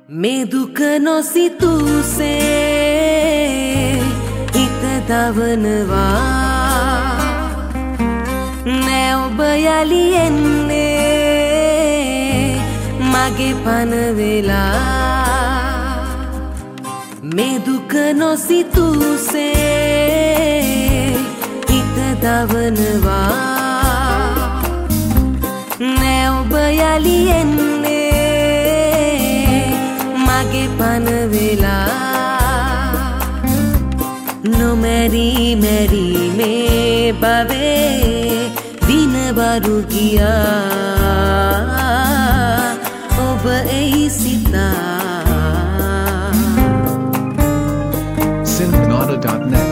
මේ දුක නොසිතූසේ හිත දවනවා නෑ ඔබ යලි එන්නේ මගේ පන වෙලා මේ දුක නොසිතූසේ හිත දවනවා නෑ ඔබ යලි එන්නේ මගේ පන වෙලා නොමැරි මැරි මේ බවේ දිනවරු ගියා ඔබ එයි සිතා Synthganada.net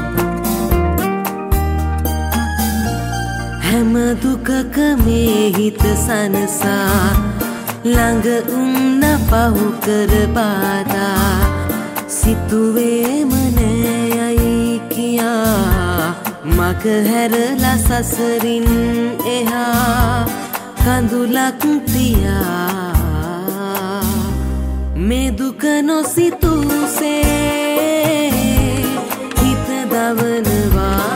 හැම දුකක මේ හිත සනසා ළඟ උන්න පහු කර බාදා සිතුවේම නෑයයි කියා මග හැරලා සසරින් එහා කඳුලක් තියා මේ දුක නොසිතූසේ හිත දවනවා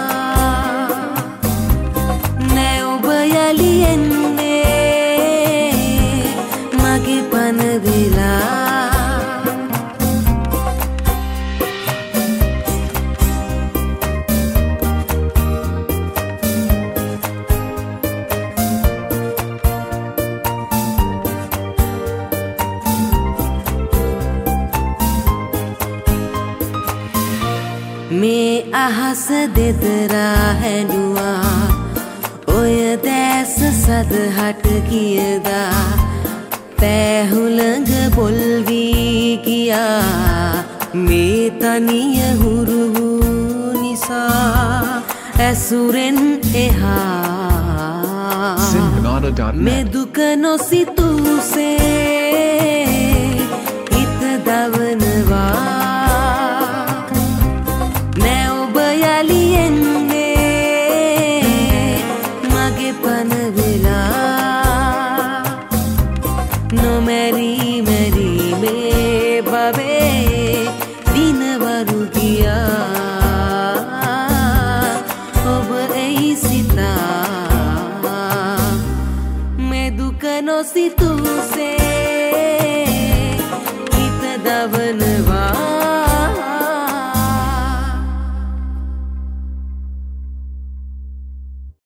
නෑ ඔබ යලි එන්නේ මගේ පන වෙලා මේ අහස දෙදරා හැඬුවා ඔය දැස සදහට කියදා පැහුළඟ බොල් වී ගියා මේ තනිය හුරු වූ නිසා ඇසුරෙන් එහා මේ දුක නොසිතූසේ හිත දවනවා නෑ ඔබ යලි එන්නේ මගේ පන වෙලා නොමැරි මැරි මේ බවේ දිනවරු ගියා ඔබ එයි සිතා මේ දුක නොසිතූසේ